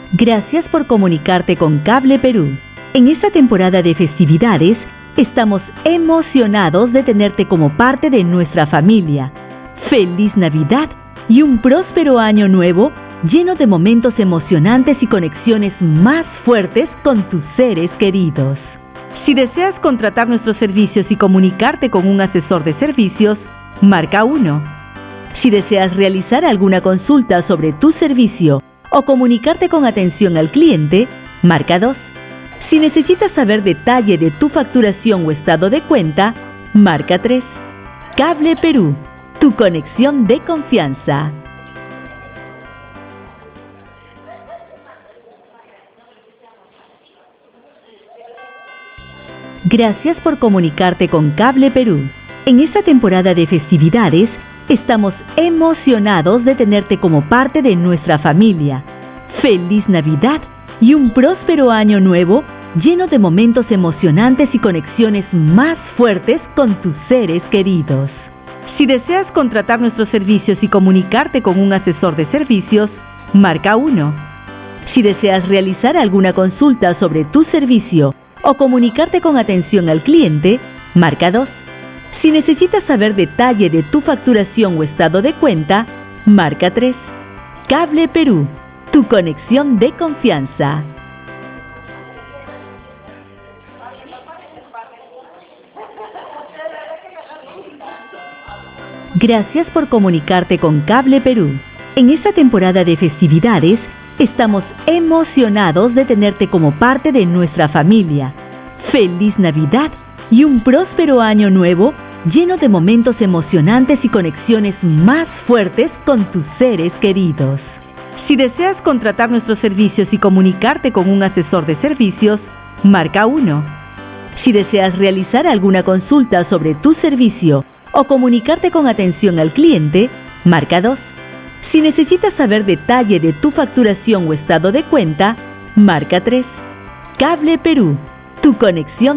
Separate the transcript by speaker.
Speaker 1: Gracias por comunicarte con Cable Perú. En esta temporada de festividades, estamos emocionados de tenerte como parte de nuestra familia. ¡Feliz Navidad y un próspero año nuevo lleno de momentos emocionantes y conexiones más fuertes con tus seres queridos! Si deseas contratar nuestros servicios y comunicarte con un asesor de servicios, marca 1. Si deseas realizar alguna consulta sobre tu servicio o comunicarte con atención al cliente, marca 2. Si necesitas saber detalle de tu facturación o estado de cuenta, marca 3. Cable Perú, tu conexión de confianza. Gracias por comunicarte con Cable Perú. En esta temporada de festividades, estamos emocionados de tenerte como parte de nuestra familia. ¡Feliz Navidad y un próspero año nuevo lleno de momentos emocionantes y conexiones más fuertes con tus seres queridos! Si deseas contratar nuestros servicios y comunicarte con un asesor de servicios, marca 1. Si deseas realizar alguna consulta sobre tu servicio o comunicarte con atención al cliente, marca 2. Si necesitas saber detalle de tu facturación o estado de cuenta, marca 3. Cable Perú, tu conexión de confianza. Gracias por comunicarte con Cable Perú. En esta temporada de festividades, estamos emocionados de tenerte como parte de nuestra familia. ¡Feliz Navidad y un próspero año nuevo lleno de momentos emocionantes y conexiones más fuertes con tus seres queridos! Si deseas contratar nuestros servicios y comunicarte con un asesor de servicios, marca 1. Si deseas realizar alguna consulta sobre tu servicio o comunicarte con atención al cliente, marca 2. Si necesitas saber detalle de tu facturación o estado de cuenta, marca 3. Cable Perú, tu conexión